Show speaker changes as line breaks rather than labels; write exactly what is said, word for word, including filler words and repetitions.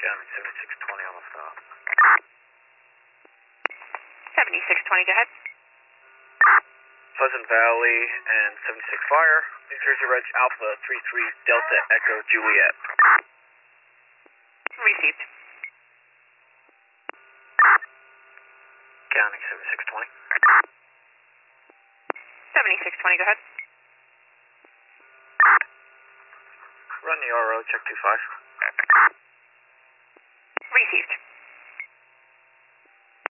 County seventy-six twenty on the stop.
seventy-six twenty, go ahead.
Pleasant Valley and seventy-six Fire, New Jersey Reg Alpha three three Delta Echo Juliet.
Received.
County seventy-six twenty.
seventy-six twenty, go ahead.
Run the R O, check two five.